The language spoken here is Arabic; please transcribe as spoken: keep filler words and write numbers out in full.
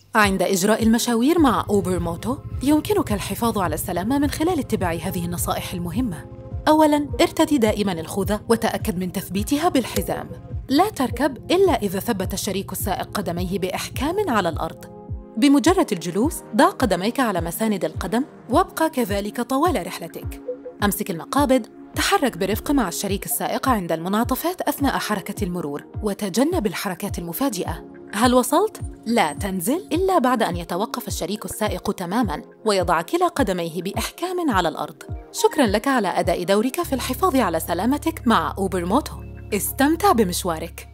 عند إجراء المشاوير مع أوبر موتو يمكنك الحفاظ على السلامة من خلال اتباع هذه النصائح المهمة. أولاً، ارتدي دائماً الخوذة وتأكد من تثبيتها بالحزام. لا تركب إلا إذا ثبت الشريك السائق قدميه بإحكام على الأرض. بمجرد الجلوس، ضع قدميك على مساند القدم وابقى كذلك طوال رحلتك. أمسك المقابض، تحرك برفق مع الشريك السائق عند المنعطفات أثناء حركة المرور، وتجنب الحركات المفاجئة. هل وصلت؟ لا تنزل إلا بعد أن يتوقف الشريك السائق تماماً ويضع كلا قدميه بإحكام على الأرض. شكراً لك على أداء دورك في الحفاظ على سلامتك مع أوبر موتو. استمتع بمشوارك.